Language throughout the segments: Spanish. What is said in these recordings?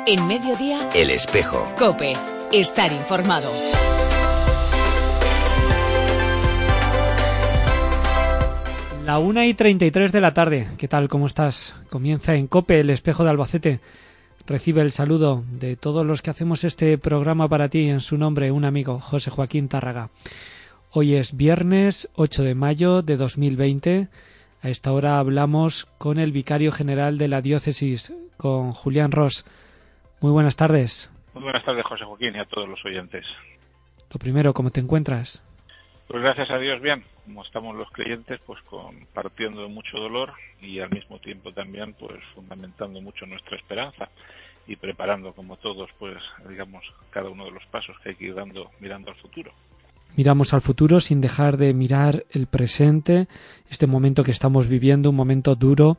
En Mediodía, El Espejo. COPE. Estar informado. La 1:33 de la tarde. ¿Qué tal? ¿Cómo estás? Comienza en COPE, El Espejo de Albacete. Recibe el saludo de todos los que hacemos este programa para ti. En su nombre, un amigo, José Joaquín Tárraga. Hoy es viernes 8 de mayo de 2020. A esta hora hablamos con el vicario general de la diócesis, con Julián Ros. Muy buenas tardes. Muy buenas tardes, José Joaquín, y a todos los oyentes. Lo primero, ¿cómo te encuentras? Pues gracias a Dios, bien. Como estamos los creyentes, pues compartiendo mucho dolor y al mismo tiempo también, pues fundamentando mucho nuestra esperanza y preparando, como todos, pues digamos, cada uno de los pasos que hay que ir dando, mirando al futuro. Miramos al futuro sin dejar de mirar el presente, este momento que estamos viviendo, un momento duro,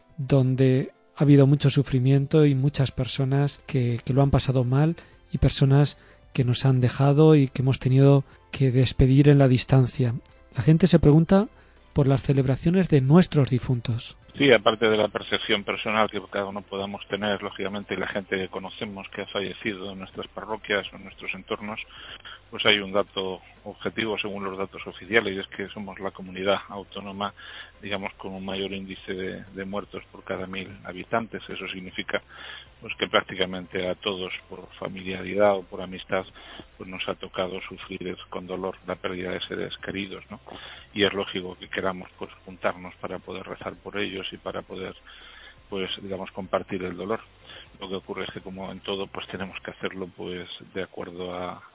donde ha habido mucho sufrimiento y muchas personas que lo han pasado mal y personas que nos han dejado y que hemos tenido que despedir en la distancia. La gente se pregunta por las celebraciones de nuestros difuntos. Sí, aparte de la percepción personal que cada uno podamos tener, lógicamente, y la gente que conocemos que ha fallecido en nuestras parroquias o en nuestros entornos, pues hay un dato objetivo según los datos oficiales, y es que somos la comunidad autónoma, digamos, con un mayor índice de muertos por cada 1.000 habitantes. Eso significa pues que prácticamente a todos, por familiaridad o por amistad, pues nos ha tocado sufrir con dolor la pérdida de seres queridos, ¿no? Y es lógico que queramos pues juntarnos para poder rezar por ellos y para poder, pues digamos, compartir el dolor. Lo que ocurre es que, como en todo, pues tenemos que hacerlo pues de acuerdo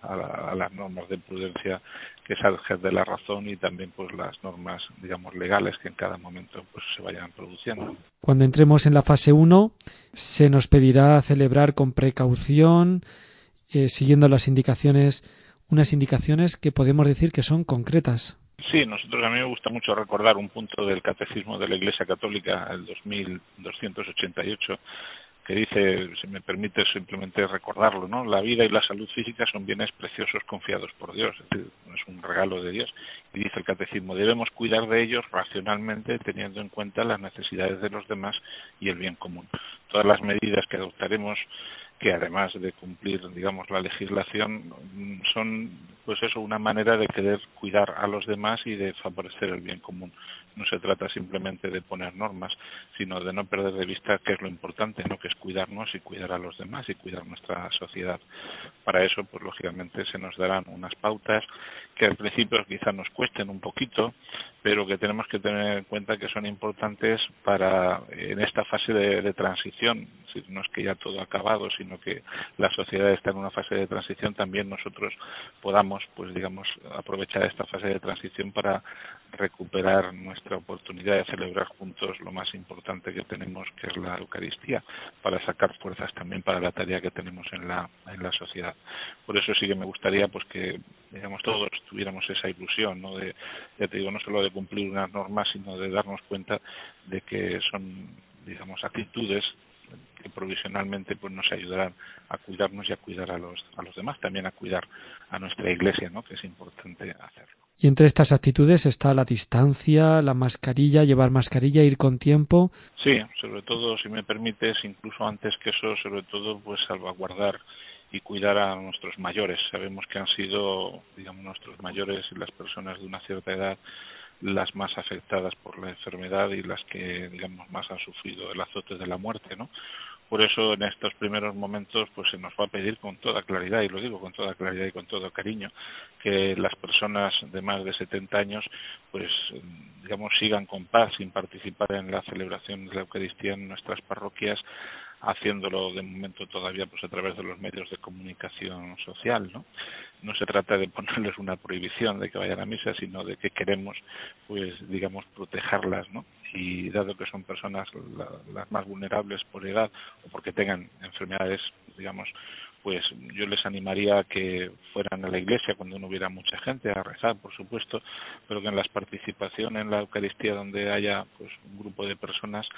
a las normas de prudencia que salgan de la razón y también pues las normas, digamos, legales que en cada momento pues se vayan produciendo. Cuando entremos en la fase 1 se nos pedirá celebrar con precaución, siguiendo las indicaciones, unas indicaciones que podemos decir que son concretas. Sí, a mí me gusta mucho recordar un punto del Catecismo de la Iglesia Católica, el 2288, que dice, si me permite simplemente recordarlo, ¿no? La vida y la salud física son bienes preciosos confiados por Dios, es decir, es un regalo de Dios. Y dice el catecismo, debemos cuidar de ellos racionalmente, teniendo en cuenta las necesidades de los demás y el bien común. Todas las medidas que adoptaremos, que además de cumplir, digamos, la legislación, son, pues eso, una manera de querer cuidar a los demás y de favorecer el bien común. No se trata simplemente de poner normas, sino de no perder de vista qué es lo importante, ¿no? Que es cuidarnos y cuidar a los demás y cuidar nuestra sociedad. Para eso, pues lógicamente se nos darán unas pautas que al principio quizás nos cuesten un poquito, pero que tenemos que tener en cuenta que son importantes para en esta fase de transición. No es que ya todo ha acabado, sino que la sociedad está en una fase de transición, también nosotros podamos, pues digamos, aprovechar esta fase de transición para recuperar nuestra oportunidad de celebrar juntos lo más importante que tenemos, que es la Eucaristía, para sacar fuerzas también para la tarea que tenemos en la sociedad. Por eso sí que me gustaría pues que, digamos, todos tuviéramos esa ilusión, ¿no? De, ya te digo, no solo de cumplir unas normas, sino de darnos cuenta de que son, digamos, actitudes que provisionalmente pues nos ayudarán a cuidarnos y a cuidar a los demás, también a cuidar a nuestra Iglesia, ¿no? Que es importante hacerlo. Y entre estas actitudes está la distancia, la mascarilla, llevar mascarilla, ir con tiempo. Sí, sobre todo, si me permites, incluso antes que eso, sobre todo, pues salvaguardar y cuidar a nuestros mayores. Sabemos que han sido, digamos, nuestros mayores y las personas de una cierta edad las más afectadas por la enfermedad y las que, digamos, más han sufrido el azote de la muerte, ¿no? Por eso en estos primeros momentos pues se nos va a pedir con toda claridad, y lo digo con toda claridad y con todo cariño, que las personas de más de 70 años pues digamos sigan con paz sin participar en la celebración de la Eucaristía en nuestras parroquias, haciéndolo de momento todavía pues a través de los medios de comunicación social, ¿no? No se trata de ponerles una prohibición de que vayan a misa, sino de que queremos pues digamos protegerlas, ¿no? Y dado que son personas las más vulnerables por edad o porque tengan enfermedades, digamos, pues yo les animaría a que fueran a la iglesia cuando no hubiera mucha gente, a rezar, por supuesto, pero que en la participación en la Eucaristía, donde haya pues un grupo de personas,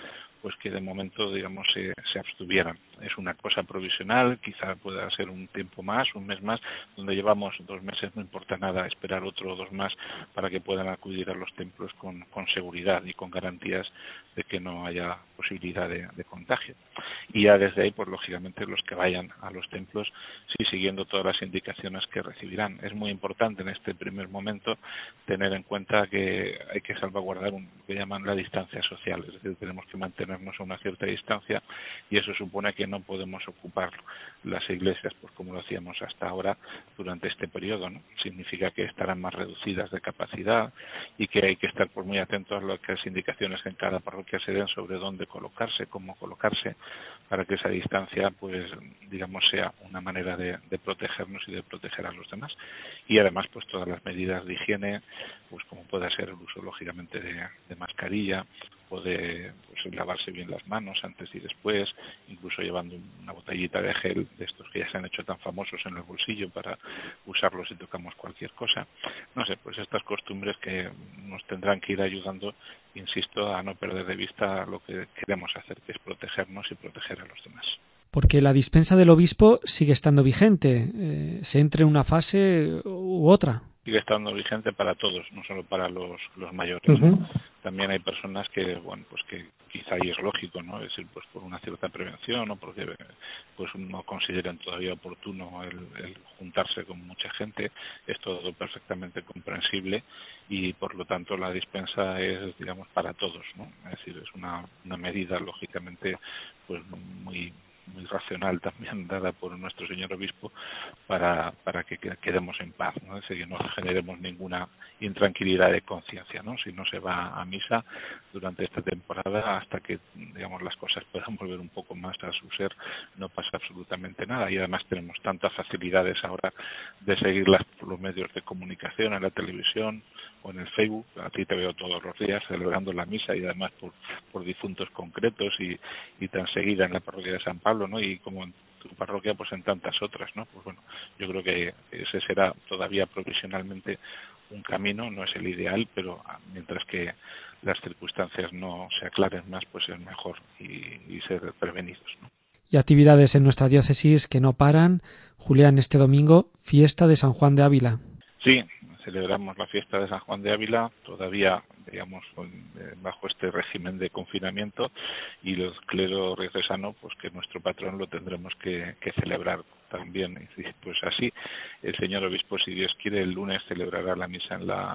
pues que de momento, digamos, se abstuvieran. Es una cosa provisional, quizá pueda ser un tiempo más, un mes más, donde llevamos 2 meses, no importa nada esperar otro o 2 más para que puedan acudir a los templos con seguridad y con garantías de que no haya posibilidad de contagio. Y ya desde ahí, pues lógicamente los que vayan a los templos, sí, siguiendo todas las indicaciones que recibirán. Es muy importante en este primer momento tener en cuenta que hay que salvaguardar lo que llaman la distancia social, es decir, tenemos que mantenernos a una cierta distancia, y eso supone que no podemos ocupar las iglesias pues como lo hacíamos hasta ahora durante este periodo, ¿no? Significa que estarán más reducidas de capacidad y que hay que estar pues muy atentos a las indicaciones que en cada parroquia se den sobre dónde colocarse, cómo colocarse, para que esa distancia pues digamos sea una manera de protegernos y de proteger a los demás. Y además pues todas las medidas de higiene, pues como pueda ser el uso lógicamente de mascarilla, o de pues, lavarse bien las manos antes y después, incluso llevando una botellita de gel de estos que ya se han hecho tan famosos en el bolsillo para usarlo si tocamos cualquier cosa. No sé, pues estas costumbres que nos tendrán que ir ayudando, insisto, a no perder de vista lo que queremos hacer, que es protegernos y proteger a los demás. Porque la dispensa del obispo sigue estando vigente, se entre en una fase u otra. Sigue estando vigente para todos, no solo para los mayores. Uh-huh. También hay personas que, bueno, pues que quizá ahí es lógico, ¿no? Es decir, pues por una cierta prevención o porque pues no consideren todavía oportuno el juntarse con mucha gente. Es todo perfectamente comprensible y por lo tanto la dispensa es, digamos, para todos, ¿no? Es decir, es una medida lógicamente pues muy racional también dada por nuestro señor obispo para que quedemos en paz, ¿no? Es decir, que no generemos ninguna intranquilidad de conciencia, ¿no? Si no se va a misa durante esta temporada hasta que, digamos, las cosas puedan volver un poco más a su ser, no pasa absolutamente nada. Y además tenemos tantas facilidades ahora de seguirlas por los medios de comunicación, en la televisión o en el Facebook. A ti te veo todos los días celebrando la misa y además por difuntos concretos y tan seguida en la parroquia de San Pablo, ¿no? Y como en tu parroquia, pues en tantas otras, ¿no? Pues bueno, yo creo que ese será todavía provisionalmente un camino, no es el ideal, pero mientras que las circunstancias no se aclaren más, pues es mejor y ser prevenidos, ¿no? Y actividades en nuestra diócesis que no paran. Julián, este domingo, fiesta de San Juan de Ávila. Sí, celebramos la fiesta de San Juan de Ávila, todavía, digamos, bajo este régimen de confinamiento, y los clero diocesano, pues que nuestro patrón lo tendremos que celebrar también. Y pues así, el señor obispo, si Dios quiere, el lunes celebrará la misa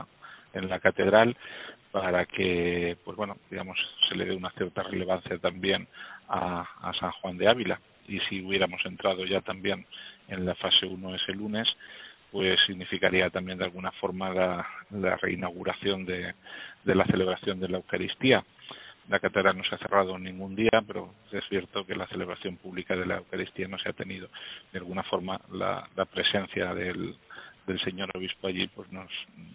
en la catedral para que, pues bueno, digamos, se le dé una cierta relevancia también a San Juan de Ávila. Y si hubiéramos entrado ya también en la fase 1 ese lunes, pues significaría también de alguna forma la reinauguración de la celebración de la Eucaristía. La catedral no se ha cerrado ningún día, pero es cierto que la celebración pública de la Eucaristía no se ha tenido. De alguna forma la presencia del señor obispo allí pues nos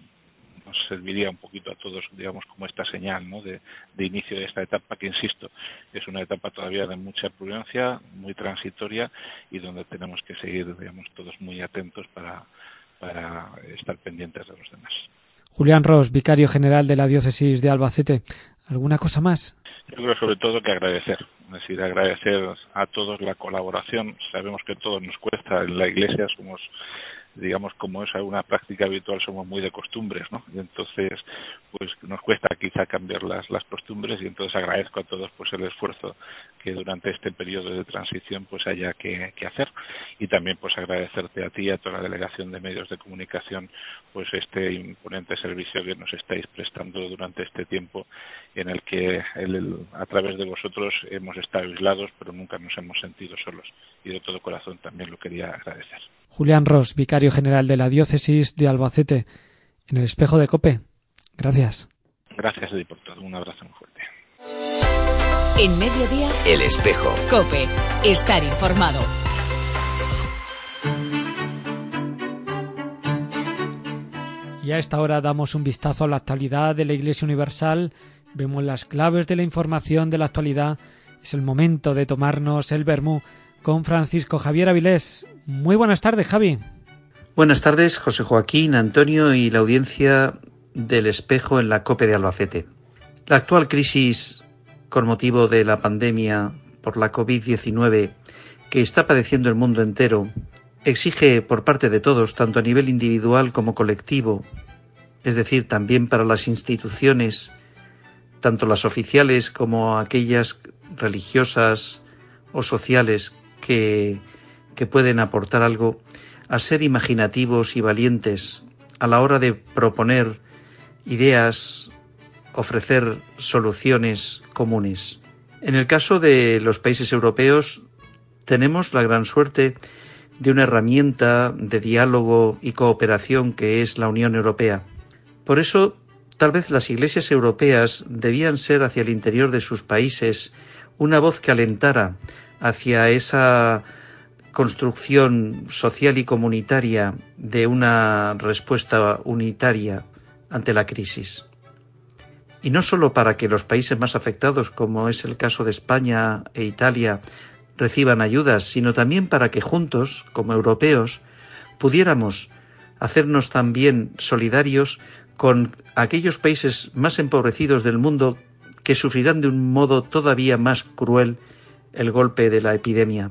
serviría un poquito a todos, digamos, como esta señal, ¿no? de inicio de esta etapa que, insisto, es una etapa todavía de mucha prudencia, muy transitoria y donde tenemos que seguir, digamos, todos muy atentos para estar pendientes de los demás. Julián Ros, vicario general de la diócesis de Albacete. ¿Alguna cosa más? Yo creo sobre todo que agradecer, es decir, agradecer a todos la colaboración. Sabemos que todo nos cuesta, en la Iglesia somos, digamos, como es una práctica habitual, somos muy de costumbres, ¿no? Y entonces, pues nos cuesta quizá cambiar las costumbres, y entonces agradezco a todos pues el esfuerzo que durante este periodo de transición pues haya que hacer, y también pues agradecerte a ti y a toda la delegación de medios de comunicación pues este imponente servicio que nos estáis prestando durante este tiempo en el que a través de vosotros hemos estado aislados, pero nunca nos hemos sentido solos, y de todo corazón también lo quería agradecer. Julián Ros, vicario general de la diócesis de Albacete, en el Espejo de COPE. Gracias. Gracias, Eddie, por todo. Un abrazo muy fuerte. En Mediodía, El Espejo. COPE. Estar informado. Y a esta hora damos un vistazo a la actualidad de la Iglesia Universal. Vemos las claves de la información de la actualidad. Es el momento de tomarnos el vermú con Francisco Javier Avilés. Muy buenas tardes, Javi. Buenas tardes, José Joaquín, Antonio y la audiencia del Espejo en la COPE de Albacete. La actual crisis con motivo de la pandemia por la COVID-19 que está padeciendo el mundo entero, exige por parte de todos, tanto a nivel individual como colectivo, es decir, también para las instituciones, tanto las oficiales como aquellas religiosas o sociales que pueden aportar algo, a ser imaginativos y valientes a la hora de proponer ideas, ofrecer soluciones comunes. En el caso de los países europeos, tenemos la gran suerte de una herramienta de diálogo y cooperación que es la Unión Europea. Por eso, tal vez las iglesias europeas debían ser hacia el interior de sus países una voz que alentara hacia esa construcción social y comunitaria de una respuesta unitaria ante la crisis. Y no solo para que los países más afectados, como es el caso de España e Italia, reciban ayudas, sino también para que juntos, como europeos, pudiéramos hacernos también solidarios con aquellos países más empobrecidos del mundo que sufrirán de un modo todavía más cruel el golpe de la epidemia.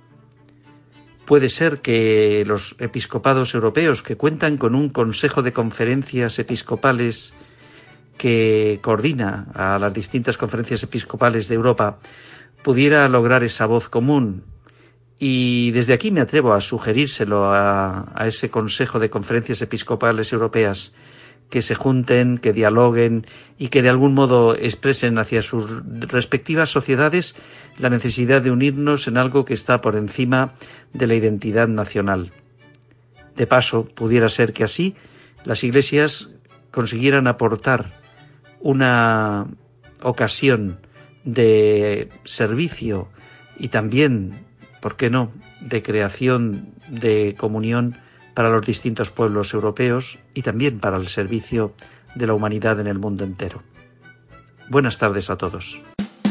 Puede ser que los episcopados europeos, que cuentan con un consejo de conferencias episcopales que coordina a las distintas conferencias episcopales de Europa, pudiera lograr esa voz común. Y desde aquí me atrevo a sugerírselo a ese Consejo de Conferencias Episcopales Europeas, que se junten, que dialoguen y que de algún modo expresen hacia sus respectivas sociedades la necesidad de unirnos en algo que está por encima de la identidad nacional. De paso, pudiera ser que así las iglesias consiguieran aportar una ocasión de servicio y también, ¿por qué no?, de creación de comunión para los distintos pueblos europeos y también para el servicio de la humanidad en el mundo entero. Buenas tardes a todos.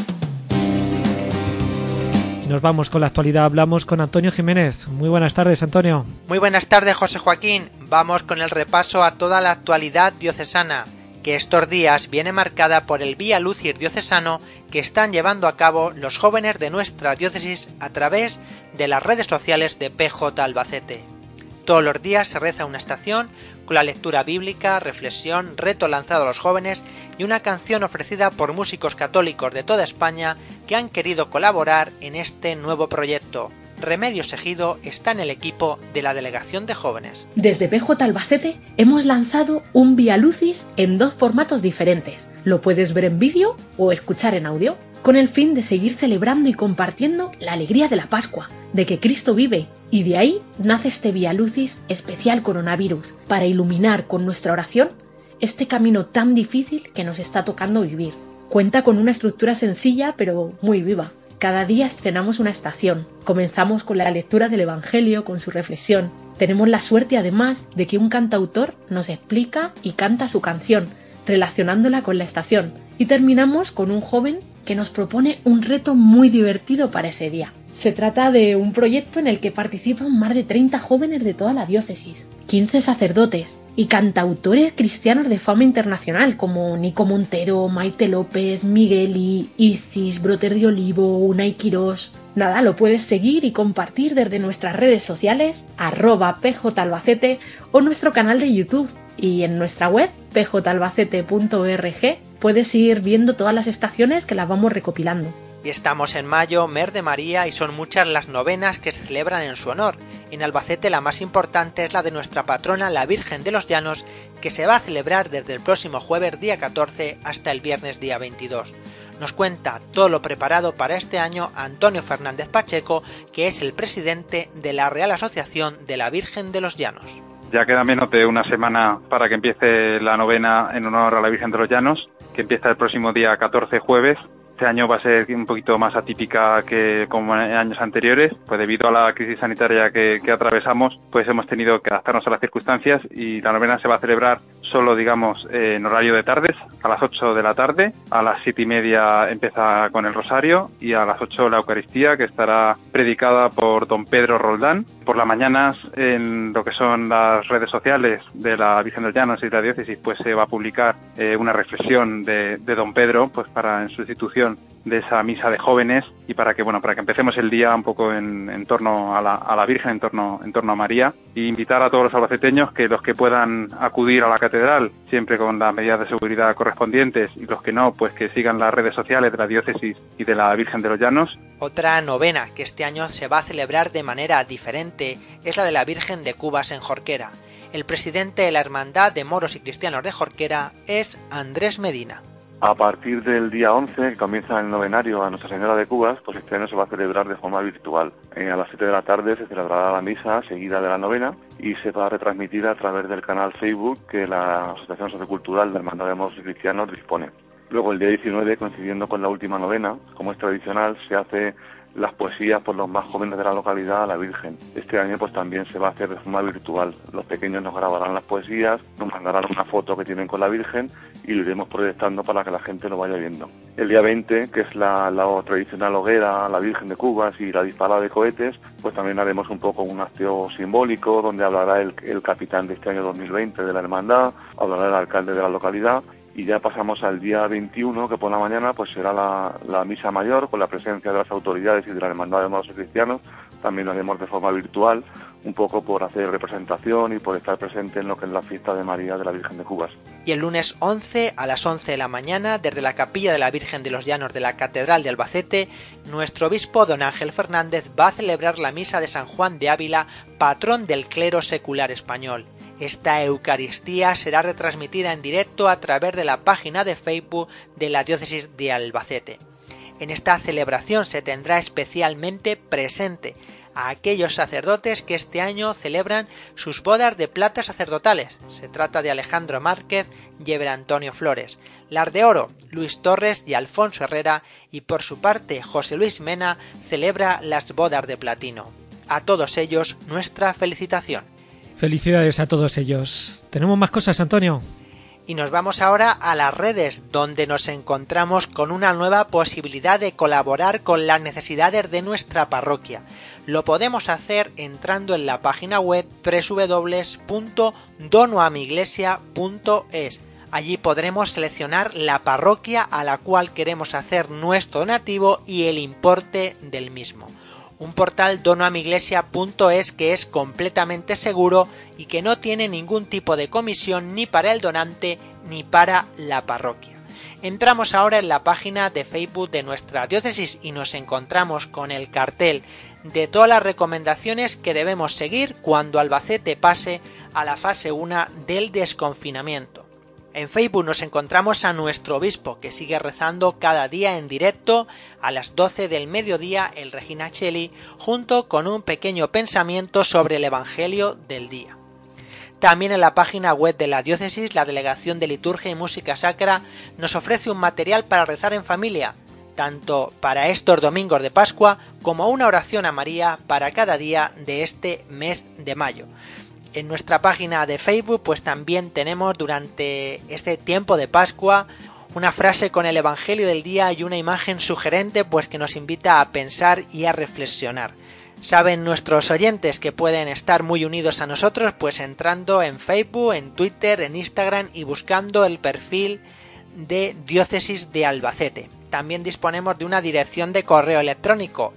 Nos vamos con la actualidad, hablamos con Antonio Jiménez. Muy buenas tardes, Antonio. Muy buenas tardes, José Joaquín. Vamos con el repaso a toda la actualidad diocesana, que estos días viene marcada por el Vía Lucis diocesano que están llevando a cabo los jóvenes de nuestra diócesis a través de las redes sociales de PJ Albacete. Todos los días se reza una estación con la lectura bíblica, reflexión, reto lanzado a los jóvenes y una canción ofrecida por músicos católicos de toda España que han querido colaborar en este nuevo proyecto. Remedios Ejido está en el equipo de la Delegación de Jóvenes. Desde PJ Albacete hemos lanzado un Vía Lucis en 2 formatos diferentes. Lo puedes ver en vídeo o escuchar en audio, con el fin de seguir celebrando y compartiendo la alegría de la Pascua, de que Cristo vive, y de ahí nace este Vía Lucis especial coronavirus, para iluminar con nuestra oración este camino tan difícil que nos está tocando vivir. Cuenta con una estructura sencilla pero muy viva. Cada día estrenamos una estación. Comenzamos con la lectura del Evangelio, con su reflexión. Tenemos la suerte además de que un cantautor nos explica y canta su canción, relacionándola con la estación. Y terminamos con un joven que nos propone un reto muy divertido para ese día. Se trata de un proyecto en el que participan más de 30 jóvenes de toda la diócesis, 15 sacerdotes y cantautores cristianos de fama internacional como Nico Montero, Maite López, Migueli, Isis, Broter de Olivo, Unai Quirós. Nada, lo puedes seguir y compartir desde nuestras redes sociales @pjalbacete o nuestro canal de YouTube, y en nuestra web pjalbacete.org puedes ir viendo todas las estaciones que las vamos recopilando. Y estamos en mayo, mes de María, y son muchas las novenas que se celebran en su honor. En Albacete la más importante es la de nuestra patrona, la Virgen de los Llanos, que se va a celebrar desde el próximo jueves día 14 hasta el viernes día 22. Nos cuenta todo lo preparado para este año Antonio Fernández Pacheco, que es el presidente de la Real Asociación de la Virgen de los Llanos. Ya queda menos de una semana para que empiece la novena en honor a la Virgen de los Llanos, que empieza el próximo día 14 jueves. Este año va a ser un poquito más atípica que como en años anteriores, pues debido a la crisis sanitaria que atravesamos, pues hemos tenido que adaptarnos a las circunstancias y la novena se va a celebrar solo, digamos, en horario de tardes, a las 8 de la tarde, a las 7:30 empieza con el rosario y a las 8 la Eucaristía, que estará predicada por don Pedro Roldán. Por las mañanas, en lo que son las redes sociales de la Virgen de los Llanos y de la diócesis, pues se va a publicar una reflexión de don Pedro, pues para en su institución celebración de esa misa de jóvenes y para que empecemos el día un poco en torno a la Virgen, en torno a María, e invitar a todos los albaceteños que los que puedan acudir a la catedral, siempre con las medidas de seguridad correspondientes, y los que no, pues que sigan las redes sociales de la diócesis y de la Virgen de los Llanos. Otra novena que este año se va a celebrar de manera diferente es la de la Virgen de Cubas en Jorquera. El presidente de la Hermandad de Moros y Cristianos de Jorquera es Andrés Medina. A partir del día 11, que comienza el novenario a Nuestra Señora de Cubas, pues este año se va a celebrar de forma virtual. A las 7 de la tarde se celebrará la misa seguida de la novena y se va a retransmitir a través del canal Facebook que la Asociación Sociocultural de Hermandad de Moros y Cristianos dispone. Luego, el día 19, coincidiendo con la última novena, como es tradicional, se hace las poesías por los más jóvenes de la localidad a la Virgen. Este año pues también se va a hacer de forma virtual. Los pequeños nos grabarán las poesías, nos mandarán una foto que tienen con la Virgen y lo iremos proyectando para que la gente lo vaya viendo. El día 20, que es la tradicional hoguera, la Virgen de Cubas y la disparada de cohetes, pues también haremos un poco un acto simbólico donde hablará el capitán de este año 2020 de la hermandad, hablará el alcalde de la localidad. Y ya pasamos al día 21, que por la mañana pues será la misa mayor con la presencia de las autoridades y de la Hermandad de Moros y Cristianos. También lo haremos de forma virtual, un poco por hacer representación y por estar presente en lo que es la fiesta de María de la Virgen de Cubas. Y el lunes 11 a las 11 de la mañana, desde la capilla de la Virgen de los Llanos de la Catedral de Albacete, nuestro obispo don Ángel Fernández va a celebrar la misa de San Juan de Ávila, patrón del clero secular español. Esta Eucaristía será retransmitida en directo a través de la página de Facebook de la Diócesis de Albacete. En esta celebración se tendrá especialmente presente a aquellos sacerdotes que este año celebran sus bodas de plata sacerdotales. Se trata de Alejandro Márquez y Eber Antonio Flores, las de oro, Luis Torres y Alfonso Herrera, y por su parte José Luis Mena celebra las bodas de platino. A todos ellos nuestra felicitación. Felicidades a todos ellos. ¿Tenemos más cosas, Antonio? Y nos vamos ahora a las redes, donde nos encontramos con una nueva posibilidad de colaborar con las necesidades de nuestra parroquia. Lo podemos hacer entrando en la página web www.donoamiglesia.es. Allí podremos seleccionar la parroquia a la cual queremos hacer nuestro donativo y el importe del mismo. Un portal donoamiglesia.es que es completamente seguro y que no tiene ningún tipo de comisión ni para el donante ni para la parroquia. Entramos ahora en la página de Facebook de nuestra diócesis y nos encontramos con el cartel de todas las recomendaciones que debemos seguir cuando Albacete pase a la fase 1 del desconfinamiento. En Facebook nos encontramos a nuestro obispo, que sigue rezando cada día en directo a las 12 del mediodía el Regina Coeli, junto con un pequeño pensamiento sobre el Evangelio del día. También en la página web de la diócesis, la Delegación de Liturgia y Música Sacra nos ofrece un material para rezar en familia, tanto para estos domingos de Pascua como una oración a María para cada día de este mes de mayo. En nuestra página de Facebook pues también tenemos durante este tiempo de Pascua una frase con el Evangelio del día y una imagen sugerente pues que nos invita a pensar y a reflexionar. Saben nuestros oyentes que pueden estar muy unidos a nosotros pues entrando en Facebook, en Twitter, en Instagram y buscando el perfil de Diócesis de Albacete. También disponemos de una dirección de correo electrónico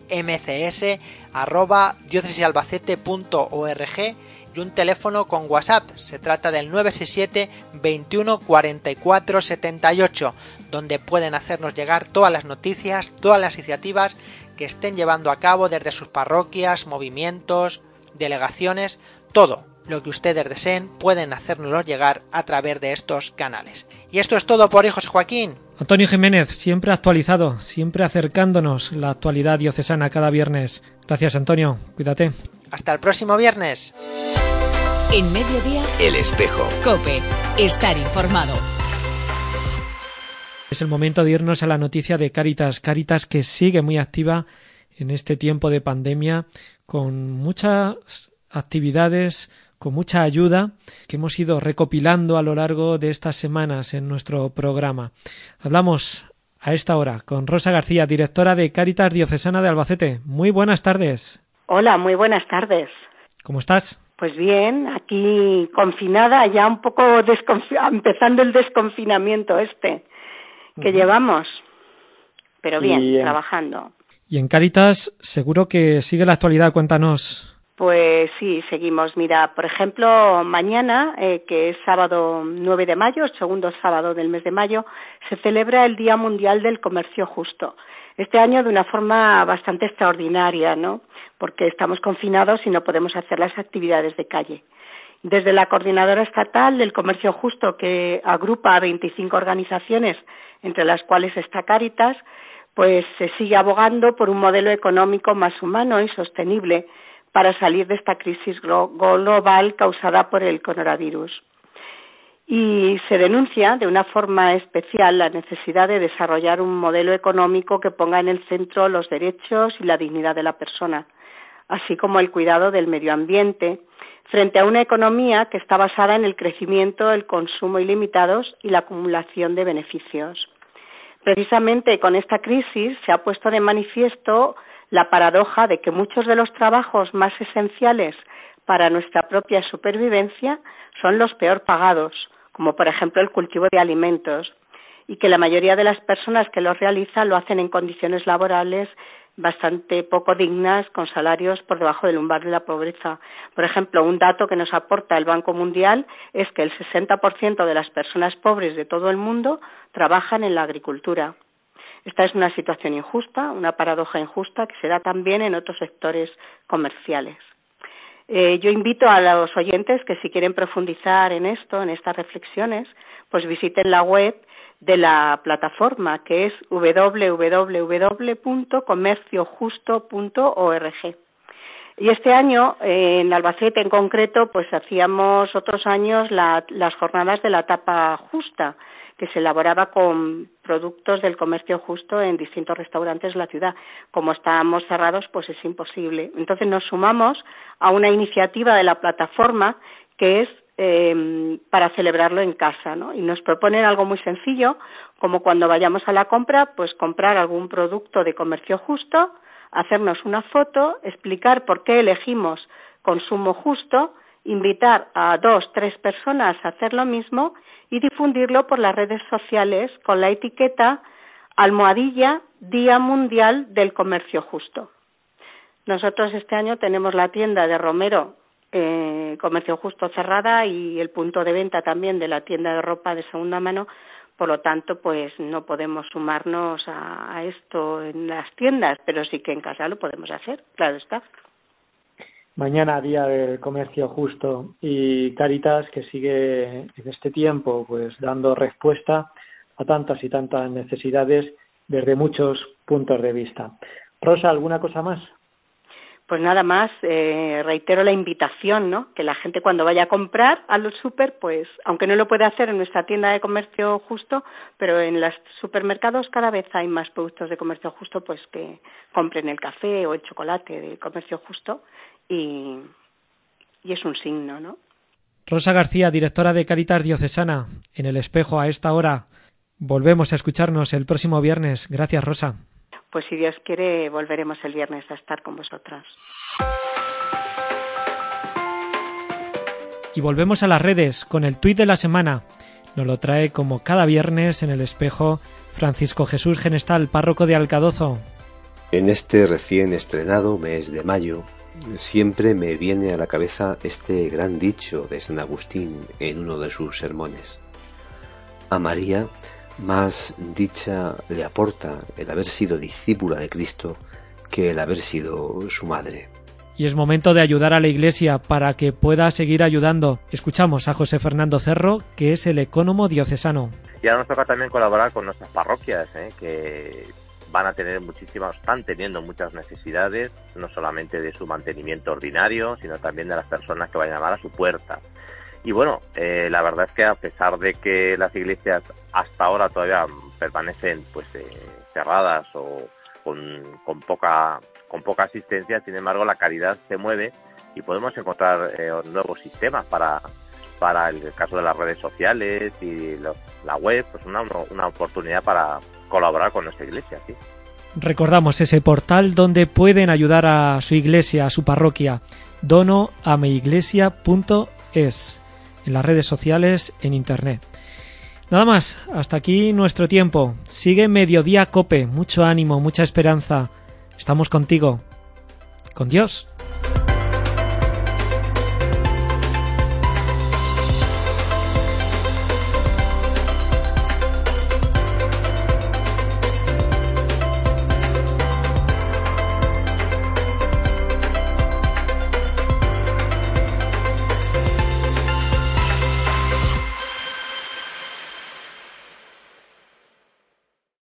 mcs@diocesisalbacete.org y un teléfono con WhatsApp. Se trata del 967 21 44 78, donde pueden hacernos llegar todas las noticias, todas las iniciativas que estén llevando a cabo desde sus parroquias, movimientos, delegaciones, todo lo que ustedes deseen pueden hacérnoslo llegar a través de estos canales. Y esto es todo por hoy, José Joaquín. Antonio Jiménez, siempre actualizado, siempre acercándonos la actualidad diocesana cada viernes. Gracias, Antonio. Cuídate. Hasta el próximo viernes. En Mediodía, El Espejo. COPE. Estar informado. Es el momento de irnos a la noticia de Cáritas. Cáritas que sigue muy activa en este tiempo de pandemia, con muchas actividades, con mucha ayuda que hemos ido recopilando a lo largo de estas semanas en nuestro programa. Hablamos a esta hora con Rosa García, directora de Cáritas Diocesana de Albacete. Muy buenas tardes. Hola, muy buenas tardes. ¿Cómo estás? Pues bien, aquí confinada, ya un poco empezando el desconfinamiento que llevamos. pero bien, trabajando. Y en Cáritas seguro que sigue la actualidad, cuéntanos. Pues sí, seguimos. Mira, por ejemplo, mañana, que es sábado 9 de mayo, el segundo sábado del mes de mayo, se celebra el Día Mundial del Comercio Justo. Este año de una forma bastante extraordinaria, ¿no? Porque estamos confinados y no podemos hacer las actividades de calle. Desde la Coordinadora Estatal del Comercio Justo, que agrupa a 25 organizaciones, entre las cuales está Cáritas, pues se sigue abogando por un modelo económico más humano y sostenible para salir de esta crisis global causada por el coronavirus. Y se denuncia de una forma especial la necesidad de desarrollar un modelo económico que ponga en el centro los derechos y la dignidad de la persona, así como el cuidado del medio ambiente, frente a una economía que está basada en el crecimiento, el consumo ilimitados y la acumulación de beneficios. Precisamente con esta crisis se ha puesto de manifiesto la paradoja de que muchos de los trabajos más esenciales para nuestra propia supervivencia son los peor pagados, como por ejemplo el cultivo de alimentos, y que la mayoría de las personas que los realizan lo hacen en condiciones laborales bastante poco dignas, con salarios por debajo del umbral de la pobreza. Por ejemplo, un dato que nos aporta el Banco Mundial es que el 60% de las personas pobres de todo el mundo trabajan en la agricultura. Esta es una situación injusta, una paradoja injusta que se da también en otros sectores comerciales. Yo invito a los oyentes que si quieren profundizar en esto, en estas reflexiones, pues visiten la web de la plataforma, que es www.comerciojusto.org. Y este año, en Albacete en concreto, pues hacíamos otros años las jornadas de la tapa justa, que se elaboraba con productos del comercio justo en distintos restaurantes de la ciudad. Como estábamos cerrados, pues es imposible. Entonces nos sumamos a una iniciativa de la plataforma que es para celebrarlo en casa, ¿no? Y nos proponen algo muy sencillo, como cuando vayamos a la compra, pues comprar algún producto de comercio justo, hacernos una foto, explicar por qué elegimos consumo justo, invitar a 2-3 personas a hacer lo mismo y difundirlo por las redes sociales con la etiqueta #Día Mundial del Comercio Justo. Nosotros este año tenemos la tienda de Romero Comercio Justo cerrada y el punto de venta también de la tienda de ropa de segunda mano, por lo tanto pues no podemos sumarnos a esto en las tiendas, pero sí que en casa lo podemos hacer, claro está. Mañana Día del Comercio Justo y Cáritas, que sigue en este tiempo pues dando respuesta a tantas y tantas necesidades desde muchos puntos de vista. Rosa, ¿alguna cosa más? Pues nada más, reitero la invitación, ¿no? Que la gente cuando vaya a comprar al súper, pues aunque no lo puede hacer en nuestra tienda de comercio justo, pero en los supermercados cada vez hay más productos de comercio justo, pues que compren el café o el chocolate de comercio justo y es un signo, ¿no? Rosa García, directora de Cáritas Diocesana, en El Espejo a esta hora. Volvemos a escucharnos el próximo viernes. Gracias, Rosa. Pues si Dios quiere, volveremos el viernes a estar con vosotras. Y volvemos a las redes con el tuit de la semana. Nos lo trae como cada viernes en El Espejo Francisco Jesús Genestal, párroco de Alcadozo. En este recién estrenado mes de mayo, siempre me viene a la cabeza este gran dicho de San Agustín en uno de sus sermones. A María más dicha le aporta el haber sido discípula de Cristo que el haber sido su madre. Y es momento de ayudar a la Iglesia para que pueda seguir ayudando. Escuchamos a José Fernando Cerro, que es el ecónomo diocesano. Y ahora nos toca también colaborar con nuestras parroquias, que están teniendo muchas necesidades, no solamente de su mantenimiento ordinario, sino también de las personas que vayan a llamar a su puerta. Y bueno, la verdad es que a pesar de que las iglesias hasta ahora todavía permanecen pues cerradas o con poca asistencia, sin embargo la caridad se mueve y podemos encontrar nuevos sistemas para el caso de las redes sociales y la web, pues una oportunidad para colaborar con nuestra iglesia, ¿sí? Recordamos ese portal donde pueden ayudar a su iglesia, a su parroquia, donoameiglesia.es, en las redes sociales, en internet. Nada más, hasta aquí nuestro tiempo. Sigue Mediodía Cope, mucho ánimo, mucha esperanza. Estamos contigo. Con Dios.